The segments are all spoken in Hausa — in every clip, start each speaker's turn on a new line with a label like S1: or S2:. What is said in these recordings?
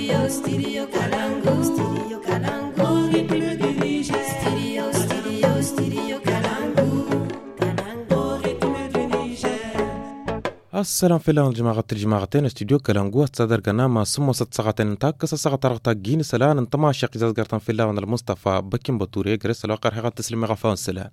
S1: Studio Kalangu. Studio Kalangu. Studio Kalangu.
S2: السلام في الله الجماعتين استوديو كلانجو تصدر قناة سمو ست ساعتين تاك ساعة رغتا جين سلان انتما شاق جاز قرطان في الله وانا المصطفى بكين بطوري قرس الواقع حقا تسليم غفاون سلان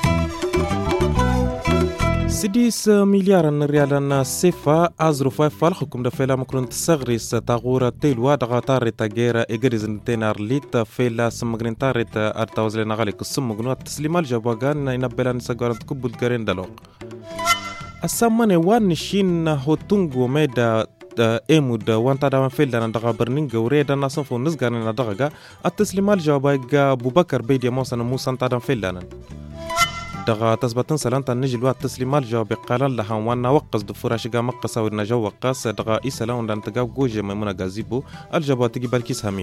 S2: 6 مليار ريال سيفا أزرو فايفال حكم دفيلا مكرون تسغريس تاغورة تيلوا دغاتار تاغيرا إغريز نتينار ليت فيلا سمغرين تاريت أرتاوزلين غاليك السمغنوات تسليم الجابوغان إنابلا نساقارن تكبل غارين دلوق الساماني وان شين هوتونغو ميدا ايمود وانتا دام فيلدا ندغا برنينغ وريدا ناسنفو نزغان ندغا التسليم الجابوغا بوبكر بيدي موسى موسى انتا دام فيلدا دغا تثبتن سلانتا نجل وات تسليم الجواب قال لها وانا وقص دفورا شقا مقصا ورنا جو وقاس دغا إيسالون دان تقاو جوجة ميمونا غازيبو الجواب تجي بالكيس همين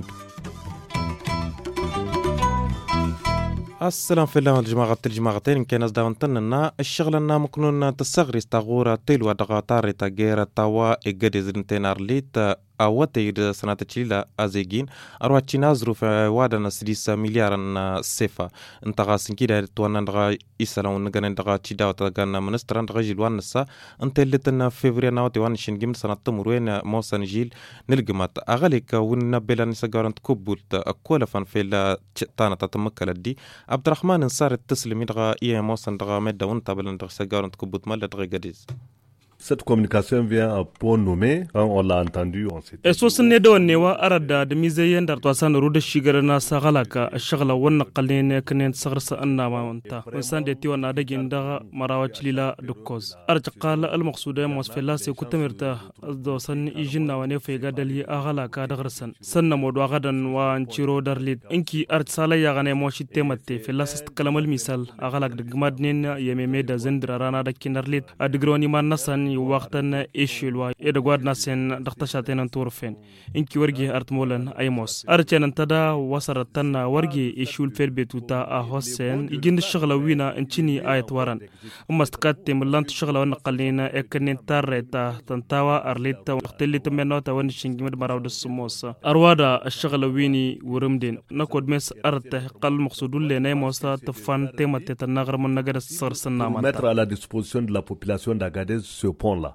S2: السلام في الله الجماعتين كان ازداونتنا الشغل اننا مكنون تسغري استغورا تيلوا دغا تاري تاغيرا تاوا اغديز نتينار ليت أوتير سنة تشيلا أزيجين أروى تشينا ظروف وادنا 6 مليار سيفا انتغا سنكيدا توانا ندغا إسلام نغانا ندغا تشيدا وتغانا منستران ندغا جيلوان نسا انت اللي تنا فيفريا ناوتي وان شنجيم سنة تمروين موسى نجيل نلقمات أغاليك ونبلا نساقارن تكبولت أكولا فان فيلا تانا تتمكلا دي عبد الرحمن نصار التسلمي دغا إيه موسى ندغا ميدا ونتابلا ندغا ساقارن تكبوت مالا دغا قديز.
S3: Cette communication vient à point nommé, quand on l'a entendu, on s'est dit...
S4: Esos nedo newa arada de mizeyen dar toasan rude shigarana sagalaka shagla wan qalin kenen sagrsa anna manta insan de tiwana da ginda marawa chilila dukkoz arjaqala al maqsuda musfila se kutamirta do san ijinna wane fega dali agalaka dagrsan sanna modu agadan wa anchiro darlid inki artsala yagane moshi tematte filas kalamal misal agalak de gmadnin yememe da zendra rana da kinarlid adgroni man nasan وقتنا إيشيلوا إدغواد ناسين دختشاتين انتورفين إنكي ورجي أرتمولن أيموس أرجان انتدا وصرتنا ورجي إيشول فيربيتوتا أهوسين يجين الشغلة وينا انتيني آيت وارن ومستقات ملانت الشغلة ونقلينا إكنين تاريتا تنتاوا أرليتا ونختلي تمنوتا ونشنجمد مراود السموس أروادا الشغلة ويني ورمدين نكود مس أرته قل مقصودون لنا موسا تفان تيمة تنغر من نغر السر سنامان
S3: mettre à la disposition de la population d'Agadez ce pont-là.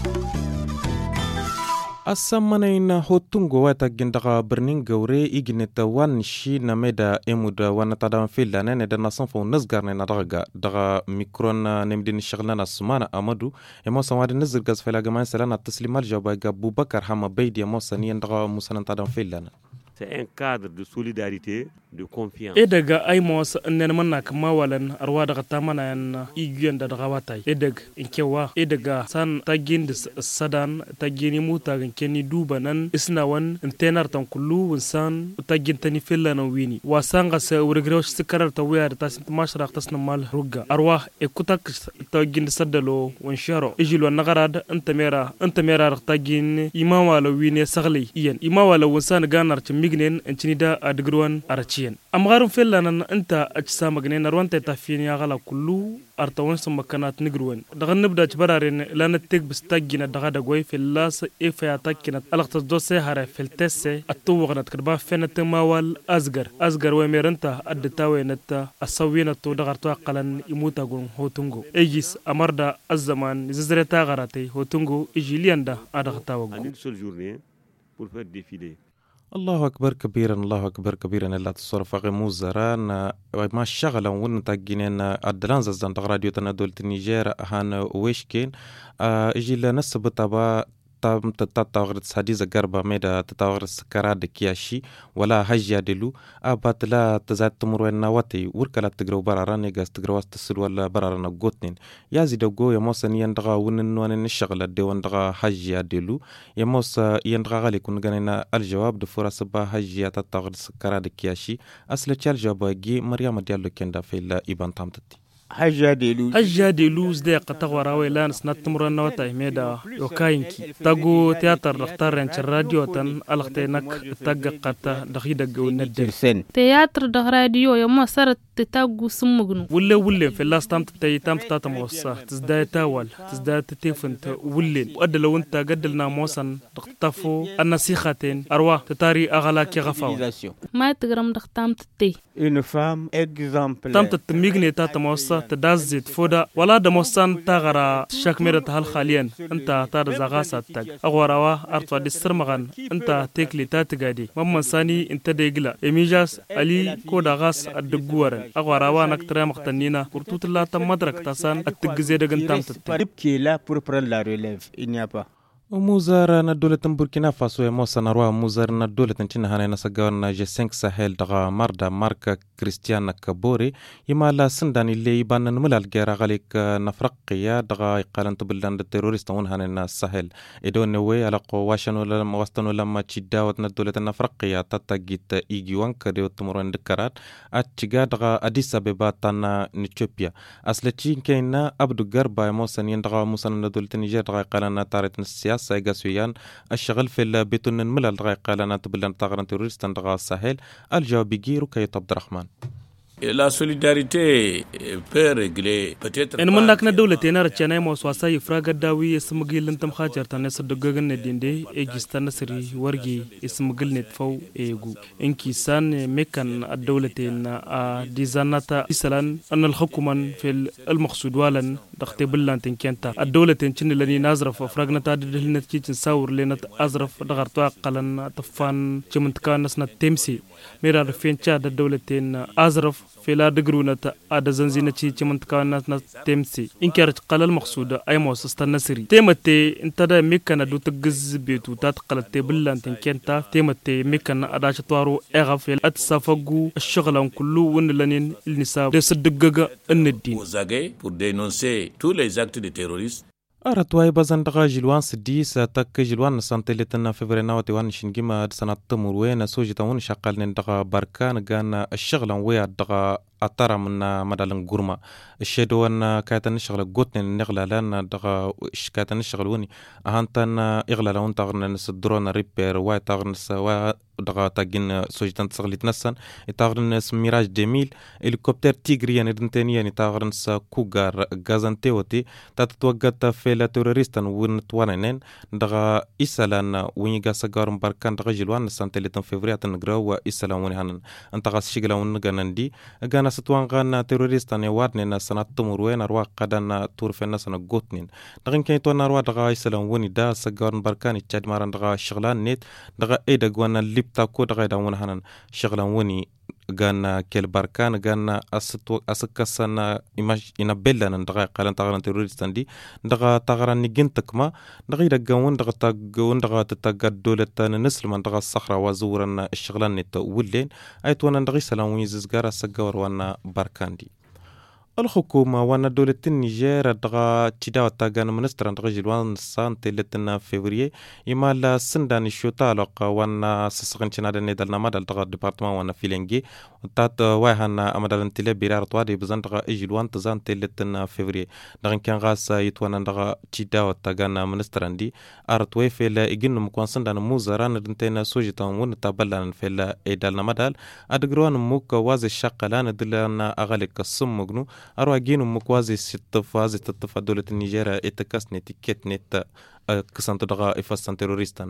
S2: السمانين هوتونغو واتاقندغا برنينغ وري إيجنت وان شي نميدا إمودا وانا تدام فيلا ندا نصنفو نزغارني ندغا دغا ميكرون نمدين الشغلنا السمانة أمدو يموسا وادي نزل غاز فيلا غمان سلانا التسليم الجوابا أبو بكر حما بيدي يموسا نين دغا موسى تدام فيلا.
S5: C'est un cadre de solidarité, de confiance.
S4: Edega aimos nenmanna kama walan arwa daga tamana yan igyan da daga watai edeg inkewa edega san tagin sadan tagini muta gankeni duba nan isnawan intenar tan kullu winsan tagin tani filla na wini wasanga se urigrew sikarar tawiya ta sint mashraq tasna mal rugga arwa ekutak tagin sadalo wansharo ejilwa nagarad antamera tagin imama la wini sagli iyan imama la winsan ganar mignen entinida adgrwan arachien amgarun fellanan anta ajsa magne narwanta tafini agala kullu artawan samakanat nigrwan daga nibda jbararen lana tek bistagina daga dagway fellas ifaya takina alaqtas dose hare feltesse attuwaqnat kadba fenat mawal asgar wa meranta adtawenata asawina to daga to qalan imutagun hotungo ejis amarda azzaman zizreta garate hotungo ejilianda adagtawago
S5: En une seule journée pour faire défiler.
S2: الله أكبر كبيرا لا تصرف غموزران ما الشغلة ون تاجينين أدلان زان راديو تنادول النيجر هان ويشكين إجي لنسب تبا تتاغر حديث غربا ميدا تتاغر سكراد كياشي ولا حجيا دلو ابات لا تزات تمر نواتي وركلا تغرو براران غاس تغرو استسل ولا براران غوتنين يازي دغو يموسن يندغا ونن ونن الشغل دي وندغا حجيا دلو يموس يندغا غالي كون غنينا الجواب دفرس با حجيا تتاغر سكراد كياشي اصل تشال جواب جي مريم ديالو كندا في لا ايبان تامتتي
S4: hajja de luz de qatawara way lan snat muran wata meda yo kayinki tago teatar daktar ranch radio tan alxtenak tagga qata dakhida gownadde
S6: teatr da radio yo masarat tagu sumugnu
S4: wulle fi last time tam tata mossa tizda tawal tizda tifnt wulle wadda law anta gaddalna mosan taqtafu an-nasikhatin arwa tatari aghala ki ghafaw
S6: ma tigram daktam tati
S7: une femme exemple
S4: tam tatmigne tata mossa tadazit foda wala da mossan tagara shakmira hal khalian anta tar zagasa tag agwarawa artwa disirmagan anta tekli tatgadi mamman sani inta degla emijas ali ko da gas adduguwaran agwarawa naktra maqtanina kurtutla tam madrak tasan atgze dagan tam tat
S7: qui est là pour prendre la relève il n'y a pas
S2: وموزار الدولة بوركينا فاسو موسى نروى موزار الدولة تنتنا هنا نسجون G5 ساحل دغا مردا ماركا كريستيان كبوري يما لا سندان اللي يبان نملال غير غاليك نفرقيا دغا يقالن تبلان التيروريست ون هنا الساحل ادون نوي على قواشن ولا وسطن لما تشداوت الدولة النفرقيا تتجيت ايجوان كديو تمرون دكرات اتشغا دغا اديس ابيبا تانا نيتشوبيا اصلتي كاينا ابدو غربا موسى يندغا موسى الدولة النيجر دغا يقالن تاريت السياسة سايغاسويان الشغل في البيتون الملل دغا قالنا تبلان تاغران تيروريستان دغا الساحل الجواب بيجي ركاية عبد الرحمن
S8: La solidarité peut régler peut-être.
S4: En man nakna dawlati na rachana mo swasa ifraga dawi ismagil lantam khajar tan sadagagan ne dinde e gistan sri wargi ismagil net faw egu inki san mekan ad-dawlati na dizanata isalan an al-hukuman fil al-maqsud walan dakhti billantin kenta ad-dawlati chin lani nazraf fragna ta dilnat kicin sawr lenat azraf dagartu qalan tafan chimnt kan nasna temsi mira rafencha ad-dawlati azraf فلا دغرونة أدا زنزينة شيء كمان تكون ناس تمسي إن كانت قلل مقصودة أي موسس النسري تيمتي أنت دا ميكنا دو تجز بيتو تاتقل تبلا أنت كنتا تيمتي ميكنا أدا شطارو إغفل أتصافقو الشغل كله ون لنين النساء يصدقق الندين.
S8: Pour dénoncer tous les actes de terroristes.
S2: أرتواي بزن دغا جلوان سديس تك جلوان سانتلتنا فبرنا وتوان شنجيما سنة تمر وين سوجي تون شقال دغا بركان كان الشغل ويا دغا أترى من مدلن غورما الشدوان كاتن الشغل قوتن نغلا لان دغا كاتن الشغل وني أهانتن إغلا لون تغن نسدرون ريبير واي تغن سوا دغا تاجين سوجتان تسغليت نسان تغن ميراج 2000 هليكوبتر تيغري ندنتني تغن كوغار غازانتيوتي تتوقت في لا توريستان ونتوانين دغا إسلان وينيغا سغارم بركان دغا جلوان سانتلتن فيفريات نغراو إسلان وني هانن انتغا شيغلا ونغاندي غانا ستوان غانا توريستان يوادن سنه تمروين روا قدنا تورفنا سنه غوتنين دغن كاين تو ناروا دغا إسلان وني دا سغارم بركان تشاد ماران دغا شغلان نيت دغا ايدا غوانا ليبتا كو دغا داون هانن شغلان وني غانا كل بركان غانا اسكسنا ايماج ان بلان دغا قالن تغران تيروريستان دي دغا تغران نيجنتكما دغا دغون دغا تغون دغا تتغدولتان نسلمان دغا الصخره وزورنا الشغلان نت ولين ايتوانا دغي سلام ويزز غارا سغور وانا بركان دي الحكومة وانا دولة النيجر دغا تشداو تاغان منستران دغا جلوان سانتي لتنا فيفريي يما لا سندان الشوطالق وانا سسغنشنا دنيدالنا مدال دغا ديبارتمان وانا فيلنجي تات وايهانا امدال انتلي بيرار توادي بزان دغا جلوان تزان تلتنا فيفريي دغن كان غاس يتوانا دغا تشداو تاغان منستران دي ارتوي فيلا ايجن مكوان سندان موزاران دنتينا سوجيتان ون تابلان فيلا ايدالنا مدال ادغروان موك وازي شاقلان دلنا اغاليك السمغنو أرواجين مكوازي ست فازي تطفى دولة النيجيريا اتكاسني تيكت نت كسانت دغا إفاسان تيروريستان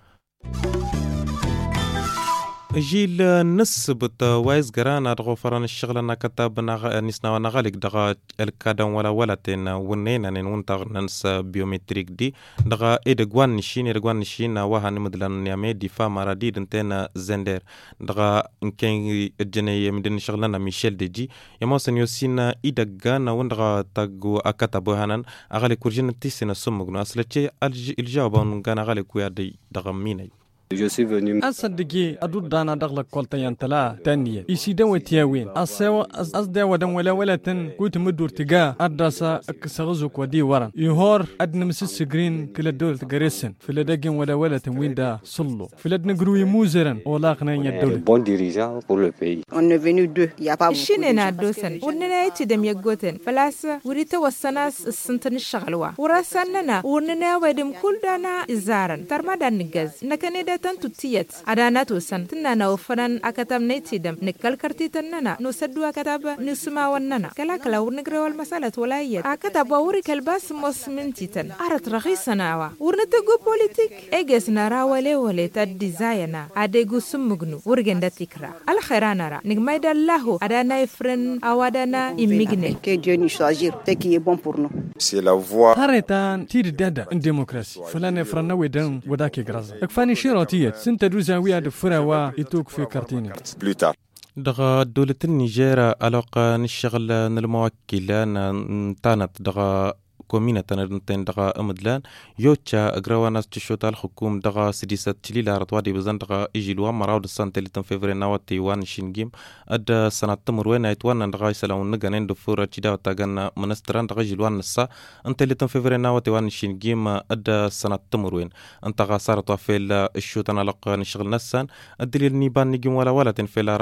S2: جيل نسبت وايز غرانا دغو فران الشغل انا كتاب نسنا ونغالك دغا الكادان ولا تين ونينا ننتغ ننس بيومتريك دي دغا ادغوان نشين وها نمدلان نيامي دفاع مرادي دنتنا زندر دغا انكين الجنيه مدن شغلنا ميشيل دي يموسن يوسينا ادغانا وندغا تاغو اكتابو هانن اغالي كورجين تيسنا سمغنا اصلتي الجواب ان غانا غالي كويا دي دغا ميني
S9: Je suis venu
S10: أصدقي أدود دانا دغلق كولتين تلا تانية يسيدن وتياوين أسوا أصدق ودن ولا تن كنت مدور تجا أدرسا أكسرزك ودي ورا يهور أدنى مسس جرين كل الدول تجرسن في لدقن ولا تنوين دا صلوا في لدن جروي موزرن ولا قناين الدولة.
S9: bon dirigeant pour le pays.
S11: On est venu deux. Il y a pas beaucoup.
S12: شننا دوسن ورننا يتدم يجوتن فلاس وريتا والسناس السنتن الشغلوا وراسننا ورننا ودم كل دانا إزارن ترمدا نجز نكندا تنتوتيت أدانا توسن تننا وفنان أكتم نيتدم نكال كرتي تننا نسدوا كتاب نسمع وننا كلا ورنقرا والمسألة ولا يد أكتب وري كلباس مسمنتيتن أرت رخيصنا وا ورنتجو بوليتيك إجس نرا ولا تديزاينا أديجو سمجنو ورجندا تكرا الخيرنا را نجمد الله أدانا يفرن أو أدانا يمجني
S11: Que Dieu nous choisir ce qui est bon pour nous.
S9: C'est la voie.
S10: هاريتان تير دادا الديمقراطية فلان فرنا ودن وداك جرازة أكفاني شيراتية سنت دوزاوية دفروا يتوك في كارتيني.
S9: Plus tard.
S2: دغا دولة النيجير علاقة نشغل الموكلان تانت دغا كومينة تنتين دغا أمدلان يوتشا أجروانا تشوتا الحكوم دغا سديسة تليلا رتوادي بزن دغا إجيلوا مراود السنة اللي تنفيفري نواتي وان شينجيم أدى سنة تمروين ايتوانا دغا يسلاون نغانين دفورة تشيدا وتاغان منستران دغا جيلوان نسا انت اللي تنفيفري نواتي وان شينجيم أدى سنة تمروين انت غا صارت وفيل الشوتنا لقا نشغل نسان الدليل نيبان نجيم ولا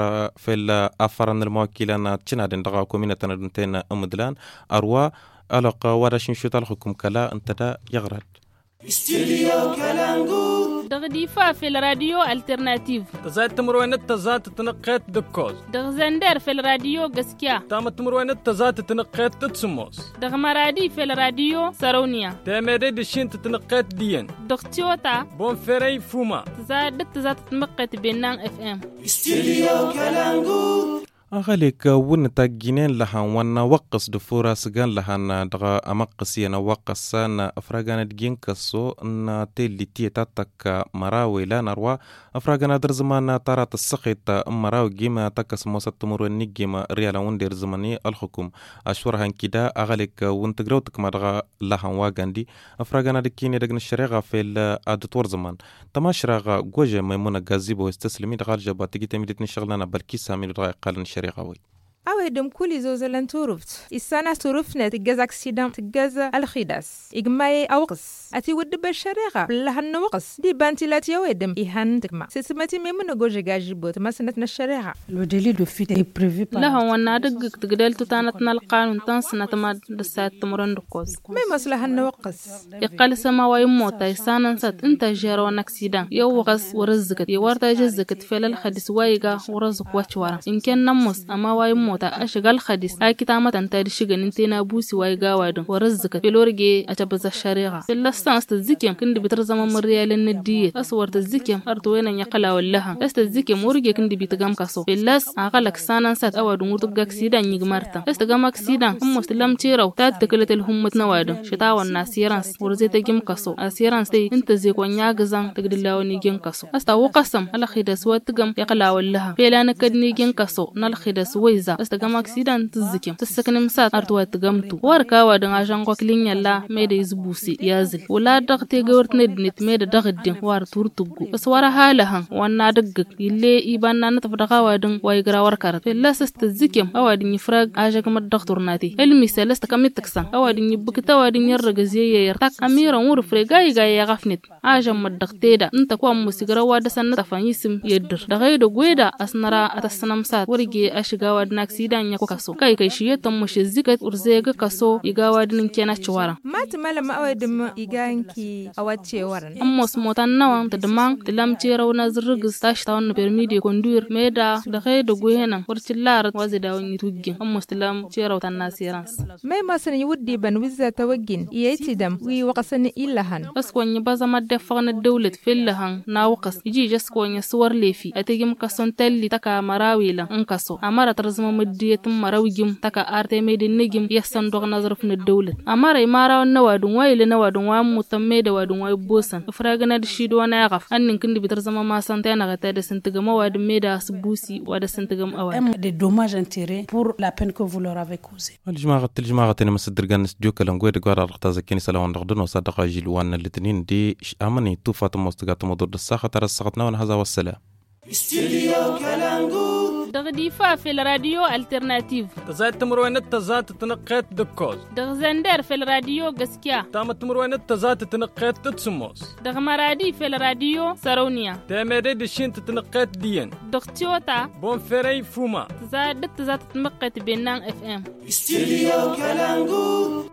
S2: فيل أفران الموكلان تشنادين دغا كومينة تنتين أمدلان أروا علاقة ورشين شوتا الحكوم كلا انتدا يغرد
S1: استوديو كالانغو
S6: دغديفا في الراديو الترناتيف
S10: تزاد تمروين تزاد تنقيت دكوز
S6: دغزندر في الراديو غسكيا
S10: تام تمروين تزاد تنقيت تتسموس
S6: دغمرادي في الراديو سارونيا
S10: تامري دشين تنقيت دين
S6: دغتيوتا
S10: بونفيري فوما
S6: تزاد تنقيت بينان اف ام
S1: استوديو كالانغو
S2: أغلق ونتا جنين لها وانا وقص دفورا سجان لها دغا أمقسينا وقصانا أفراغانا دجين كسو نا تيلي تيتاتك مراوي لا نروا أفراغانا در زمانا تارات السقيت مراوي جيما تكس موسى تمرو نيجيما ريالا وندير زماني الحكوم أشورها كدا أغلق ونتقروتك مدغا لها واغاندي أفراغانا دكيني دغن الشريغة في الأدتور زمان تماشراغا جوجة ميمونة غازيبو استسلمي دغال جابا تيجي تميدتني شغلنا بالكيسا من دغا قالن شريغاوي
S12: أودم كل زوزلان تورفت السنة تورفنا تجاز أكسيدان تجاز الخداس إجماعي أوقس أتي ود بالشريعة لهن وقس دي بانتلات يودم إيهان تجمع سيسمتي ميمون جوجي جاجبوت ما سنتنا الشريعة
S11: Le délai de fuite est prévu par
S6: لا هو نادق تقدل تتانتنا القانون تنسنا تماد دسات تمرن ركوز
S12: ما مسلا هن وقس
S6: يقال سما ويموت إسانا سات أنت جيرون أكسيدان يوقس ورزقت يورتا جزقت فيل الخدس وايقا ورزق واتشوارا إن كان نموس أما ويموت أشغال خديس أي كتامة تنتهي شغل انتنا بوسي وايقا وادن ورزقت في لورجي أتبز الشريعة في اللسان استزيكيم كندي بترزم مريال الندية أصور تزيكيم أرتوين يقلا واللها استزيكيم ورجي كندي بيتقام كسو في اللس أغلق سانا سات أواد مرتقاك سيدان يجمارتا استقامك سيدان أمو استلام تيرو تاد تكلت الهمة نوادن شتاوى الناسيرانس ورزي تجيم كسو أسيرانس تي انت زيك ونياغزان تقدلاو نيجين كسو استاو قسم على خيدس واتقام يقلا واللها في لانا كد نيجين كسو نال خيدس ويزا استقام أكسيدان تزكيم تسكن مسات أرتوا تقامتو واركا وادن عشان قاكلين يلا ميدا يزبوسي يازل ولا دغتي جورت ندنت ميدا دغدين وار تورتوغو بس وارا حالها وانا دقك يلي يبانا نتفدغا وادن وايقرا واركارت في الله سستزكيم اوادن يفراغ عاشاك مدغتور ناتي المثال استقامت تكسان اوادن يبكتا وادن يرغ زيي يرتاك أميرا ورفريقاي غاي يغفنت عاشا مدغتيدا انتا كوام مسيقرا وادسان نتفان يسم يدر دغيدو قويدا أسنرا أتسنمسات ورقي أشغا وادن أكسيدان يكو كسو كاي شيئتم مش الزكت ورزيغ كسو يغاوادن كينا تشوارا
S12: ما تمالا ما أودم يغانكي أواتشي ورن
S6: أموس موتان نوان تدمان تلام تيرو نازرغز تاشتاون برميدي كوندور ميدا دغيدو قوينا ورتلار وازدا ونيتوجين أموس تلام تيرو تناسيرانس
S12: ما ماسن يودي بن وزا توجين يتدم ويوقسن إلهن
S6: بس كون يبازا ما دفعنا الدولة في اللهن ناوقس يجي جس كون يصور ليفي أتيجم كسون تلي تكا مراويلا انكسو أمارة ترزم مديت مراوجم تكا ارتي ميدين نجم يحسن دوغ نظرف الدولة اماري مارا نوادون واي لنوادون وام متميد وادون واي بوسن افراغنا دشيدو وانا يغف ان كندي بترزما ما سانتينا غتا سنتغما واد ميدا سبوسي واد سنتغم اوان
S11: des dommages intérêts pour la peine que vous leur avez causée.
S2: الجماعة تاني مسدرغان نسجو كلام غوار رغتا كيني سلاوان رغدون وصدقا جيلوان الاثنين دي امني توفات مستقات مدور الساخة ترى الساقتنا ونهزا والسلام.
S1: استديو كالانغو
S6: دغديفا في الراديو الترناتيف
S10: تزات تمروين تزات تنقيت دكوز
S6: دغزندر في الراديو غسكيا
S10: تامت تمروين تزات تنقيت تتسموس
S6: دغمرادي في الراديو سارونيا
S10: تامري دشين تنقيت ديان
S6: دغتيوتا
S10: بون فيري فوما
S6: تزات تنقيت بينان اف ام
S1: استديو كالانغو